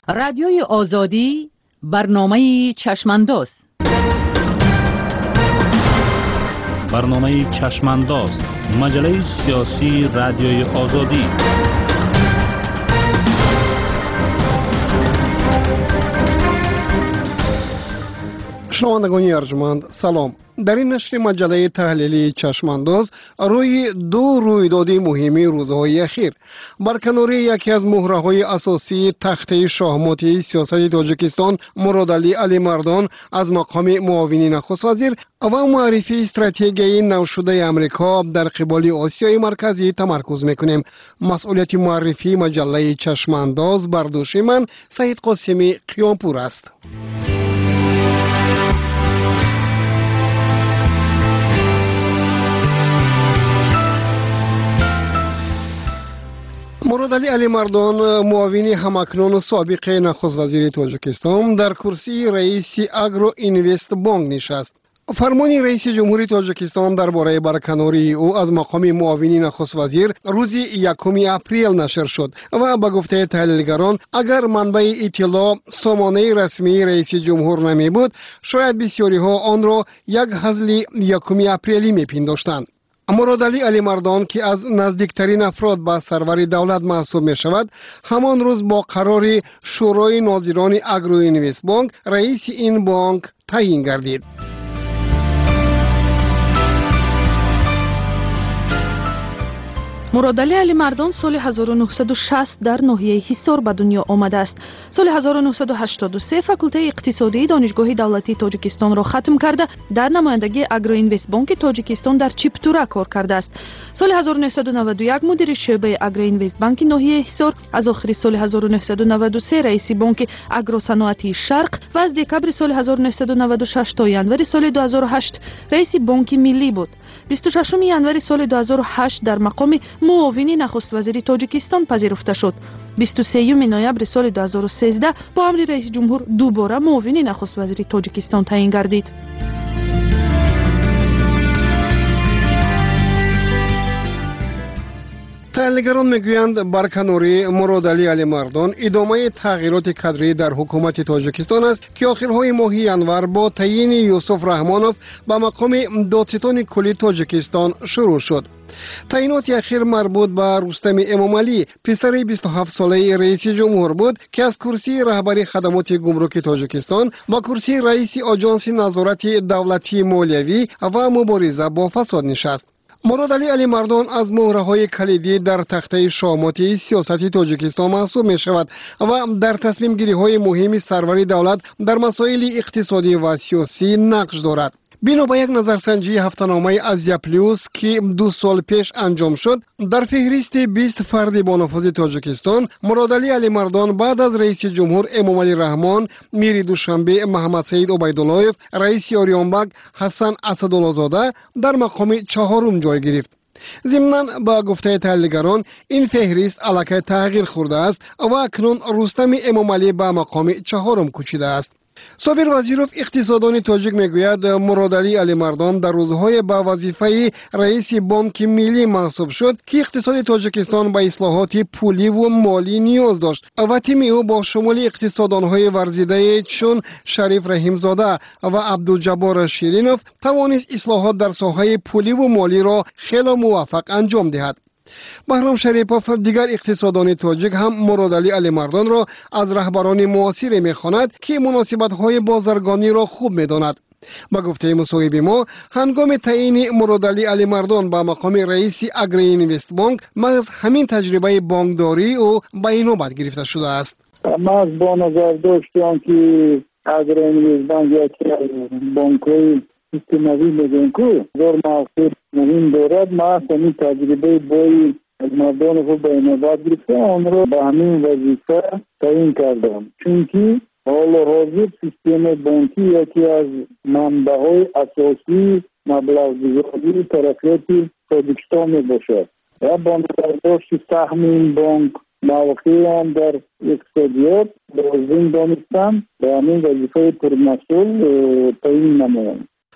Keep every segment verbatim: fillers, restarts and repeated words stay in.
رادیوی آزادی برنامه چشمانداز. برنامه چشمانداز مجله سیاسی رادیوی آزادی. شنوندگان ارجمند سلام. در این نشر مجله تحلیلی چشمانداز روی دو رویداد مهمی روزهای اخیر برکناری یکی از مهره‌های اساسی تخته شاهماتی سیاست تاجیکستان مرادعلی علی مردان از مقام معاون نخست وزیر و معرفی استراتژی نو شده آمریکا در قبال آسیای مرکزی تمرکز میکنیم. مسئولیت معرفی مجله چشمانداز بر دوش من سعید قاسمی قیامپور است. مرادعلی علی مردان معاون همکنون سابق نخست وزیر تاجیکستان در کرسی رئیس اگرو اینوست بانک نشست. فرمان رئیس جمهوری تاجیکستان درباره برکناری او از مقام معاون نخست وزیر روز یکم اپریل نشر شد و به گفته تحلیلگران اگر منبع اطلاع سامانه رسمی رئیس جمهور نمی بود شاید بسیاری ها آن را یک هزل یکم اپریلی میپنداشتند. مرادعلی علی مردان که از نزدیکترین افراد به سرور دولت محسوب می شود همان روز با قرار شورای ناظران اگرو اینوست بانک رئیس این بانک تعیین گردید. مرادعلی علی مردان سال هزار و نهصد و شصت در ناحیه حصار به دنیا آمده است. سال هزار و نهصد و هشتاد و سه فاکولته اقتصادی دانشگاه دولتی تاجیکستان را ختم کرده در نمایندگی اگرو اینوست بانک تاجیکستان در چیپتورا کار کرده است. سال هزار و نهصد و نود و یک مدیر شعبه اگرو اینوست بانک ناحیه حصار، از آخر سال هزار و نهصد و نود و سه رئیس بانک اگرو صنعتی شرق و از دکبر سال هزار و نهصد و نود و شش تا ژانویه سال دو هزار و هشت رئیس بانک ملی بود. بیست و ششم ژانویه سال دو هزار و هشت در مقام معاون نخست وزیر تاجیکستان پذیرفته شد. بیست و سوم نوامبر سال دو هزار و سیزده با امر رئیس جمهور دوباره معاون نخست وزیر تاجیکستان تعیین گردید. تحلیلگران میگویند برکناری مرادعلی علی مردان ادامه تغییرات کادری در حکومت تاجیکستان است که آخرهای ماه ژانویه با تعیین یوسف رحمانوف به مقام دادستان کلی تاجیکستان شروع شد. تعیینات اخیر مربوط به رستم امامعلی پسر بیست و هفت ساله رئیس جمهور بود که از کرسی رهبری خدمات گمرک تاجیکستان با کرسی رئیس آژانس نظارت دولتی مالیوی و مبارزه با فساد نشست. مرادعلی علی مردان از مهره‌های کلیدی در تخته شاهماتی سیاست تاجیکستان محسوب می شود و در تصمیم گیری های مهم سرور دولت در مسائل اقتصادی و سیاسی نقش دارد. بنا به یک نظرسنجی هفته‌نامه آزیا پلیوس که دو سال پیش انجام شد در فهرست بیست فرد با نفوذ تاجیکستان مرادعلی علی مردان بعد از رئیس جمهور امامعلی رحمان، میری دوشنبه محمد سعید عبیداللهیف، رئیس آریانبک حسن اسدالله‌زاده در مقام چهارم جای گرفت. ضمناً با گفته تحلیلگران این فهرست الکی تغییر خورده است و اکنون رستم امامعلی به مقام چهارم کوچیده است. صابر وزیروف اقتصاددان تاجیک میگوید مرادعلی علی مردان در روزهای با وظیفه رئیس بانک ملی محسوب شد که اقتصاد تاجیکستان به اصلاحات پولی و مالی نیاز داشت و تیم او با شمول اقتصاددانهای ورزیده چون شریف رحیمزاده و عبدالجبار شیرینوف توانست اصلاحات در ساحه پولی و مالی را خیلی موفق انجام دهد. بهرام شریپوف دیگر اقتصاددان تاجیک هم مرادعلی علی مردان را از رهبران معاصر می‌خواند که مناسبت‌های بازرگانی را خوب می‌داند. با گفته مصاحب ما هنگام تعیین مرادعلی علی مردان به مقام رئیس اگرو اینوست بانک محض همین تجربه بانکداری او به اینوبت گرفته شده است. ما از با نظر داشتم که اگرو اینوست بانک یکی از بانک‌های سیستماتی میگن که زور موثر مهم دارد. ما همین تجربه بایی از مردان خود به اینوبت گرفته آن را به همین وظیفه تعیین کردم، چونکه حال حاضر سیستم بانکی یکی از منبع‌های اساسی مبلغ گذاری ترقیات تاجیکستان می باشد و با نظر داشت سهم این بانک موقعی هم در اقتصادیات لازم دانستم به همین وظیفه پرمسئول تعیین نمایم.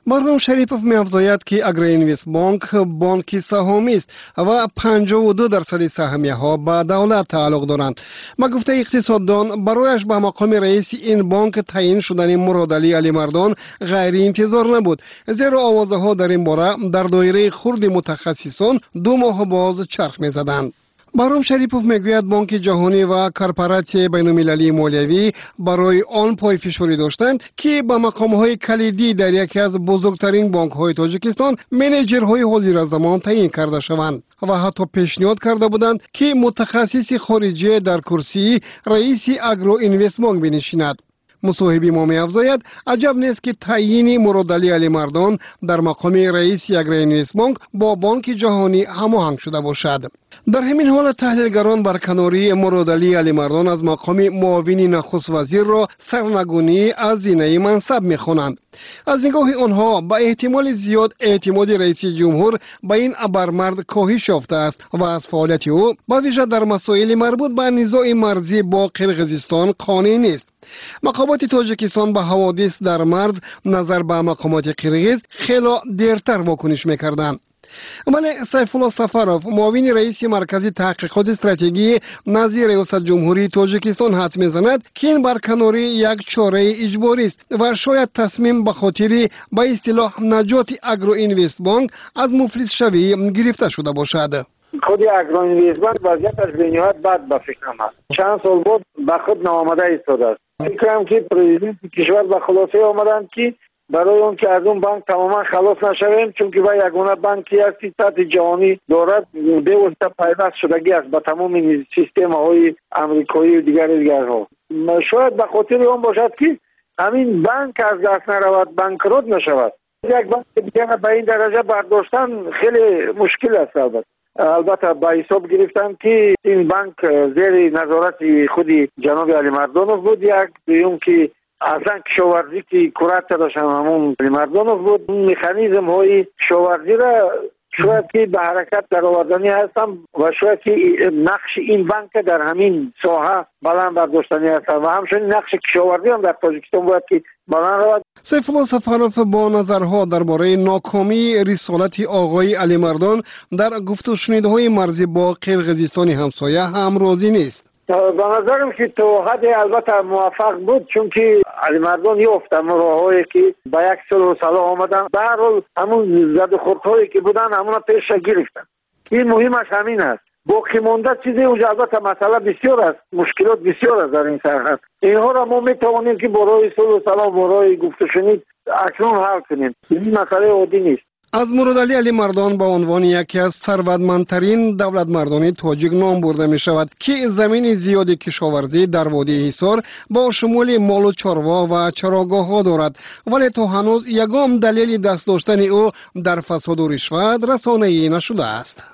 مرحوم شریپوف می‌افزاید که اگرینویست بانک بانکی سهامی است و پنجاه و دو درصد سهمیه‌ها به دولت تعلق دارند. با گفته اقتصاددان برایش به مقام رئیس این بانک تعیین شدن مرادعلی علیمردان غیر انتظار نبود، زیرا آوازها در این باره در دایره خرد متخصصان دو ماه باز چرخ می‌زدند. مرحوم شریپوف میگوید بانک جهانی و کارپوراسیون بین‌المللی مالیوی برای آن پای فشاری داشتند که به مقام‌های کلیدی در یکی از بزرگترین بانک‌های تاجیکستان منیجرهای حاضر زمان تعیین کرده شوند و حتی پیشنهاد کرده بودند که متخصص خارجی در کرسی رئیس اگرو اینوست بانک بنشیند. مصاحبی ما می‌افزاید عجب نیست که تعیین مرادعلی علیمردان در مقام رئیس اگرو اینوست بانک با بانک جهانی هماهنگ شده باشد. در همین حال تحلیلگران بر کناری مرادعلی علیمردان از مقام معاون نخست وزیر را سرنگونی از زینه منصب می‌خوانند. از نگاه آنها با احتمال زیاد اعتماد رئیس جمهور به این ابرمرد کاهش یافته است و از فعالیت او با ویژه در مسائل مربوط به نزاع مرزی با قرقیزستان قانع نیست. مقامات تاجیکستان به حوادث در مرز نظر به مقامات قرقیز خیلی دیرتر واکنش می‌کردند. ولی سیف الله سفروف معاون رئیس مرکز تحقیقات استراتژی نزد ریاست جمهوری تاجیکستان حدس می‌زند که این برکناری یک چاره اجباری است و شاید تصمیم به خاطر به اصطلاح نجات اگرو اینوست بانک از مفلس شوی گرفته شده باشد. خود اگرو اینوست بانک وضعیتش به نهایت بد به فکرم است. چند سال بود به خود ناآمده ایستاده است. فکرم که پرزیدنت کشور به خلاصه آمدند که برای اون که از اون بانک تماما خلاص نشویم، چون که با یگانه بانکی هستی سطح جهانی دارد، به واسطه پیوست شدگی است با تمام سیستم های امریکایی و دیگر دیگرها. شاید به خاطر اون باشد که همین بانک از دست نرود، بانکروت نشود. یک بانک دیگر به این درجه برداشتن خیلی مشکل است. البته البته با حساب گرفتن که این بانک زیر نظارت خود جناب علیمردانوف بود. یک دوم که اصلا کشاورزی که کرات داشتن همون علیمردانوف بود. این مکانیزم های کشاورزی را شاید که به حرکت در آوردنی هستم و شاید که نقش این بانک در همین ساحه بلند برداشتنی هستم و همچنین نقش کشاورزی هم در تاجیکستان باید که بلند رود. سیف الله سفروف با نظرها درباره ناکامی رسالت آقای علیمردان در گفت و شنیدهای مرزی با قرقیزستان همسایه هم راضی نیست. به نظرم که تو حد البته موفق بود، چون که علیمردان یافت راههایی که با یک صلح صلاح آمدن، به هر حال همون زد و خوردهایی که بودن همون پیش گرفتن. این مهمش همین است. باقی مونده چیزی اونجا البته مسئله بسیار است، مشکلات بسیار است در این سرحد. اینها را ما میتوانیم که برای صلح صلاح برای گفت و شنید اکنون حل کنیم. این مسئله عادی نیست. از مرادعلی علیمردان با عنوان یکی از ثروتمندترین دولت مردان تاجیک نام برده می شود که زمین زیادی کشاورزی در وادی حصار با شمول مال و چاروا و چراگاه ها دارد، ولی تا هنوز یگام دلیل دست داشتن او در فساد و رشوت رسانه‌ای نشده است.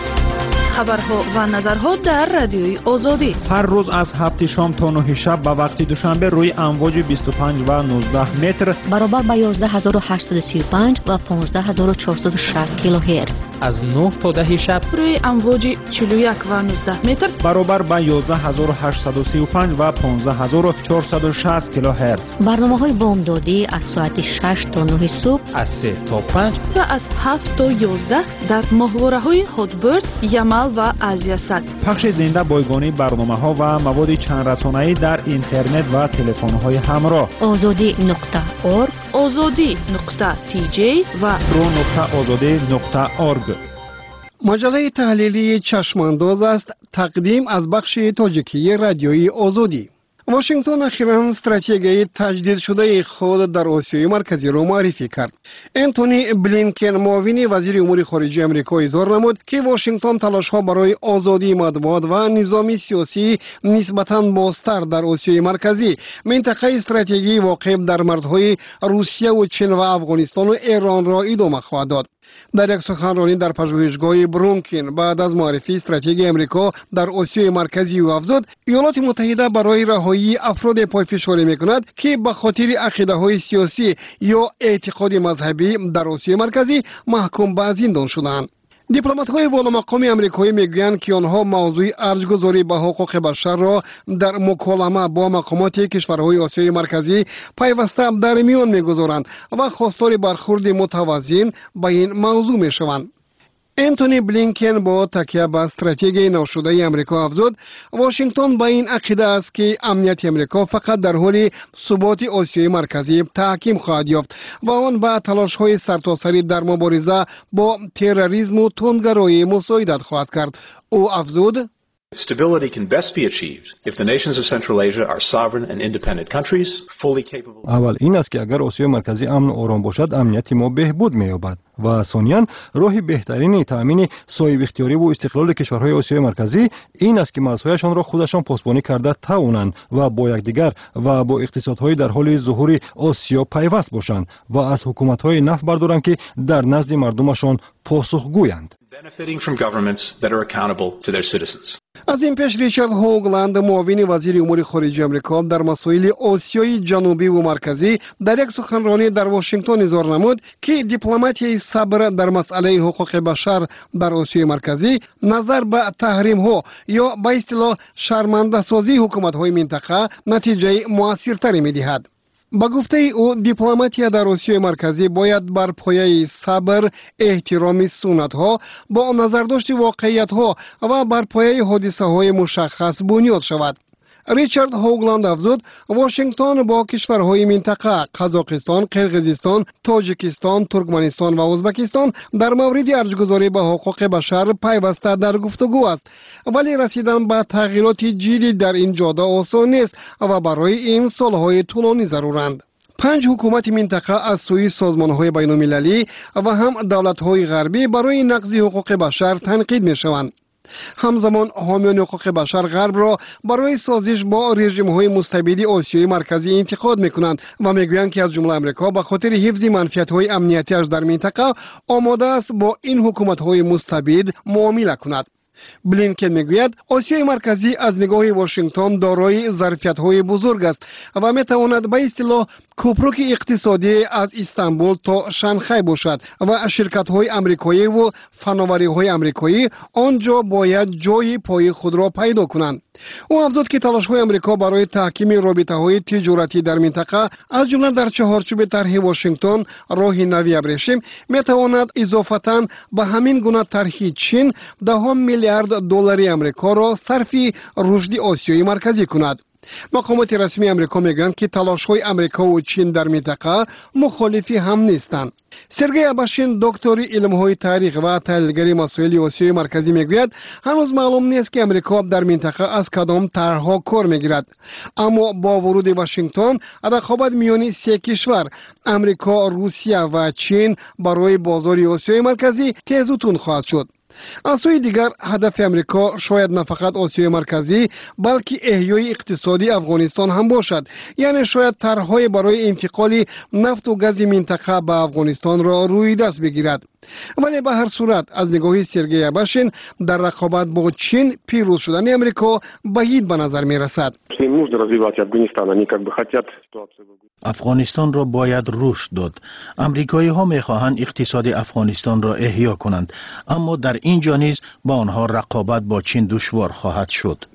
خبرها و نظرها در رادیوی آزادی هر روز از هفت شام تا نه شب به وقت دوشنبه روی امواج بیست و پنج و نوزده متر برابر با یازده هزار و هشتصد و سی و پنج و پانزده هزار و چهارصد و شصت کیلوهرتز، از نه تا ده شب روی امواج چهل و یک و نوزده متر برابر با یازده هزار و هشتصد و سی و پنج و پانزده هزار و چهارصد و شصت کیلوهرتز. برنامه‌های بامدادی از ساعت شش تا نه صبح، از سه تا پنج و از هفت تا یازده در ماهواره‌های هاتبرد، یمل و آزیاسات. پخش زنده بایگانی برنامه‌ها و مواد چند رسانه‌ای در اینترنت و تلفن‌های همراه. آزادی نقطه اورگ، آزادی نقطه تی جی و رو نقطه آزادی نقطه اورگ. مجله تحلیلی چشمانداز است، تقدیم از بخش تاجیکی رادیوی آزادی. واشنگتن اخیراً استراتژی تجدید شده خود در آسیای مرکزی را معرفی کرد. انتونی بلینکن معاون وزیر امور خارجه آمریکا اظهار نمود که واشنگتن تلاش‌ها برای آزادی مطبوعات و نظام سیاسی نسبتاً بازتر در آسیای مرکزی، منطقه استراتژی واقع در مرزهای روسیه و چین و افغانستان و ایران را ادامه خواهد داد. در یک سخنرانی در پژوهشگاه برونکین بعد از معرفی استراتژی امریکا در آسیای مرکزی او افزود ایالات متحده برای رهایی افراد پایفشاری میکند که به خاطر عقیده‌های سیاسی یا اعتقاد مذهبی در آسیای مرکزی محکوم به زندان شدند. دیپلمات‌های والامقام آمریکایی میگویند که آنها موضوع ارجگذاری به حقوق بشر را در مکالمه با مقامات کشورهای آسیای مرکزی پیوسته در میان میگذارند و خواستار برخورد متوازن به این موضوع میشوند. انتونی بلینکن با تکیه به استراتژی نوشده آمریکا افزود واشنگتن با این عقیده است که امنیت آمریکا فقط در حال ثبات آسیای مرکزی تحکیم خواهد یافت و آن به تلاش‌های سرتاسری در مبارزه با تروریسم و تندگرایی مساعدت خواهد کرد. او افزود Stability can best be achieved if the nations of Central Asia are sovereign and independent countries, fully capable. اول این است که اگر آسیای مرکزی امن و آرام باشد امنیت ما بهبود می‌یابد و ثانیاً راه بهترین تأمین صاحب اختیاری و استقلال کشورهای آسیای مرکزی این است که مرزهایشان را خودشان پاسبانی کرده توانند و با یکدیگر و با اقتصادهای در حال ظهور آسیا پیوست باشند و از حکومت‌های نفت بردارند که در نزد مردمشان پاسخگویند. Benefiting from governments that are accountable to their citizens. از این پیش ریچارد هوگلند معاون وزیر امور خارجه آمریکا در مسائل آسیای جنوبی و مرکزی در یک سخنرانی در واشنگتن اظهار نمود که دیپلماتیای صبر در مسئله حقوق بشر در آسیای مرکزی نظر به تحریم ها یا به اصطلاح شرمنده سازی حکومت های منطقه نتیجه موثرتری می دهد. با گفته او دیپلماتیا در آسیای مرکزی باید بر پایه صبر، احترام سنت ها، با نظرداشت واقعیت ها و بر پایه حادثه های مشخص بنیاد شود. ریچارد هوگلند افزود واشنگتن با کشورهای منطقه قزاقستان، قرقیزستان، تاجیکستان، ترکمنستان و ازبکستان در مورد ارجگذاری به حقوق بشر پیوسته در گفتگو است، ولی رسیدن به تغییرات جدی در این جاده آسان نیست و برای این سالهای طولانی ضرورند. پنج حکومت منطقه از سوی سازمان‌های بین‌المللی و هم دولت‌های غربی برای نقض حقوق بشر تنقید می‌شوند. همزمان حامیان حقوق بشر غرب را برای سازش با رژیم‌های مستبد آسیای مرکزی انتقاد می‌کنند و می‌گویند که از جمله آمریکا به خاطر حفظ منفعت‌های امنیتی‌اش در منطقه آماده است با این حکومت‌های مستبد معامله کند. بلینکن میگوید آسیای مرکزی از نگاه واشنگتن دارای ظرفیت‌های بزرگ است و میتواند به اصطلاح کوپروک اقتصادی از استانبول تا شانگهای باشد و شرکت‌های آمریکایی و فناوری‌های آمریکایی آنجا باید جای پای خود را پیدا کنند. او افزود که تلاش‌های آمریکا برای تحکیم رابطه‌های تجارتی در منطقه از جمله در چهارچوب طرح واشنگتن راه نوی ابریشم میتواند اضافه‌اً به همین گونه طرح چین ده میلیارد دلاری آمریکا را صرف رشد آسیای مرکزی کند. مقامات رسمی آمریکا میگویند که تلاش‌های آمریکا و چین در منطقه مخالفی هم نیستند. سرگئی اباشین دکتر علم‌های تاریخ و تحلیلگر مسائل آسیای مرکزی میگوید هنوز معلوم نیست که آمریکا در منطقه از کدام طرح‌ها کار میگیرد، اما با ورود واشنگتن رقابت میان سه کشور آمریکا، روسیه و چین برای بازار آسیای مرکزی تیز و تند خواهد شد. از سوی دیگر هدف آمریکا شاید نه فقط آسیای مرکزی بلکه احیای اقتصادی افغانستان هم باشد، یعنی شاید طرح‌های برای انتقال نفت و گاز منطقه به افغانستان را روی دست بگیرد. ولی به هر صورت از نگاه سرگئی اباشین در رقابت با چین پیروز شدن آمریکا بعید به نظر می رسد. افغانستان را باید رشد داد. امریکایی ها می خواهند اقتصاد افغانستان را احیا کنند، اما در اینجا نیز با آنها رقابت با چین دشوار خواهد شد.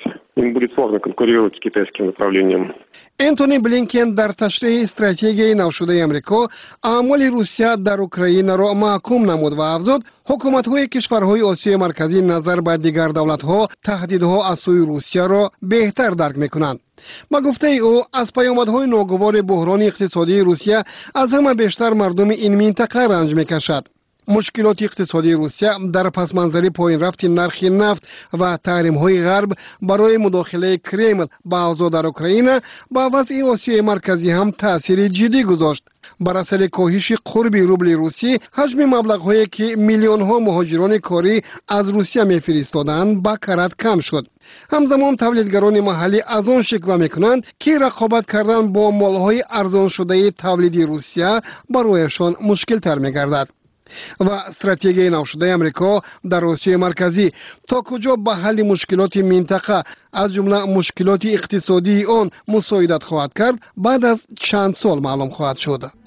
انتونی بلینکن در تشریح استراتژی نوشده آمریکا اعمال روسیه در اوکراین را محکوم نمود و افزود حکومت‌های کشورهای آسیای مرکزی نظر به دیگر دولت‌ها تهدیدها از سوی روسیه را بهتر درک می‌کنند. با گفته او از پیامدهای ناگوار بحران اقتصادی روسیه از همه بیشتر مردم این منطقه رنج می‌کشد. مشکلات اقتصادی روسیه در پس منظر پایین رفت نرخ نفت و تحریم‌های غرب برای مداخله کرمل به اوضاع در اوکراین با وضع آسیای مرکزی هم تأثیر جدی گذاشت. بر اثر کاهش قرب روبل روسی حجم مبلغ‌هایی که میلیون‌ها مهاجران کاری از روسیه می‌فرستادند با کرات کم شد. همزمان تولیدگران محلی از آن شکوه می‌کنند که رقابت کردن با مال‌های ارزان شده تولیدی روسیه برایشان مشکل تر می‌گردد. و استراتژی نوشده آمریکا در آسیای مرکزی تا کجا به حل مشکلات منطقه از جمله مشکلات اقتصادی آن مساعدت خواهد کرد بعد از چند سال معلوم خواهد شد.